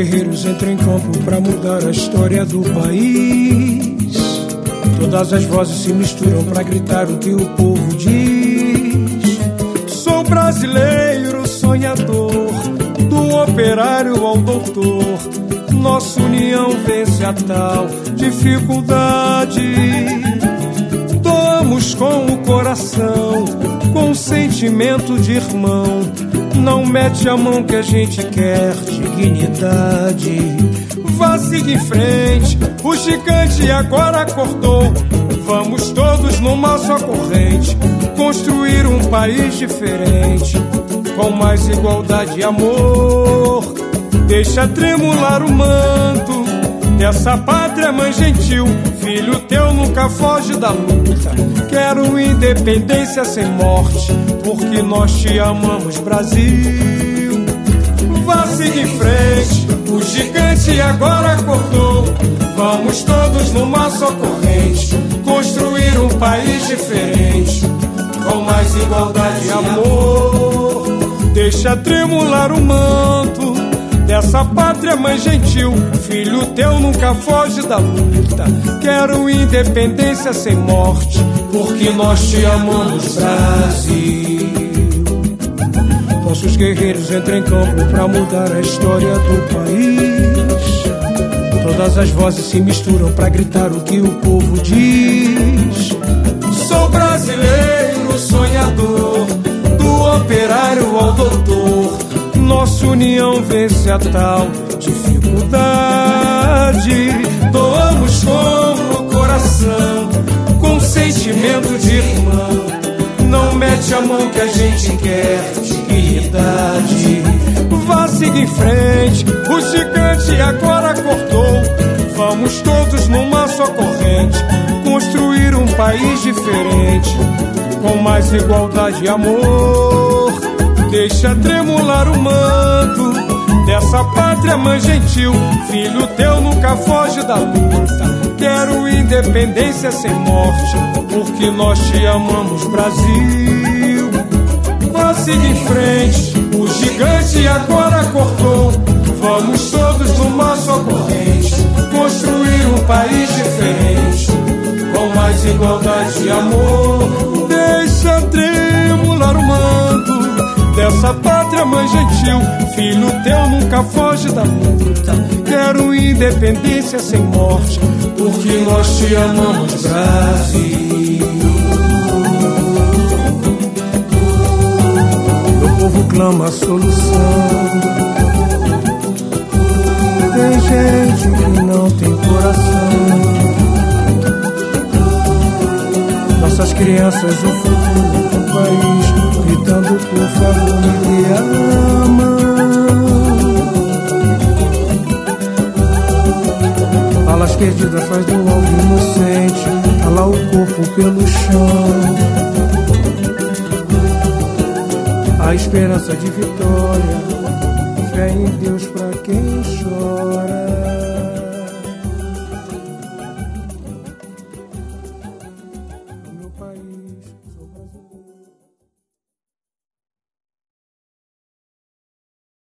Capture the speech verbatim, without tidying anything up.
guerreiros entram em campo pra mudar a história do país. Todas as vozes se misturam pra gritar o que o povo diz. Sou brasileiro sonhador, do operário ao doutor. Nossa união vence a tal dificuldade. Doamos com o coração, com sentimento de irmão. Não mete a mão que a gente quer dignidade. Vá seguir em frente, o gigante agora acordou. Vamos todos numa só corrente, construir um país diferente, com mais igualdade e amor. Deixa tremular o manto dessa pátria, mãe gentil. Filho teu nunca foge da luta. Quero independência sem morte, porque nós te amamos, Brasil. Vá seguir em frente, o gigante agora acordou. Vamos todos numa só corrente, construir um país diferente, com mais igualdade e amor. Deixa tremular o manto dessa pátria, mãe gentil. Filho teu nunca foge da luta. Quero independência sem morte, porque nós te amamos, Brasil. Nossos guerreiros entram em campo pra mudar a história do país. Todas as vozes se misturam pra gritar o que o povo diz. Sou brasileiro sonhador, do operário ao doutor. Nossa união vence a tal dificuldade. Doamos com o coração, com sentimento de irmão. Não mete a mão que a gente quer dignidade. Vá seguir em frente, o gigante agora acordou. Vamos todos numa só corrente, construir um país diferente, com mais igualdade e amor. Deixa tremular o manto dessa pátria, mãe gentil. Filho teu nunca foge da luta. Quero independência sem morte, porque nós te amamos, Brasil. Vá seguir em frente, o gigante agora acordou. Vamos todos numa só corrente, construir um país diferente, com mais igualdade e amor. Deixa tremular o manto dessa pátria, mãe gentil. Filho teu nunca foge da luta. Quero independência sem morte, porque nós te amamos, Brasil. O povo clama a solução. Tem gente que não tem coração. Nossas crianças, o futuro do país, gritando por favor, me dê a mão. Balas perdidas faz do alvo inocente, cala o corpo pelo chão. A esperança de vitória, fé em Deus pra quem chora. No meu país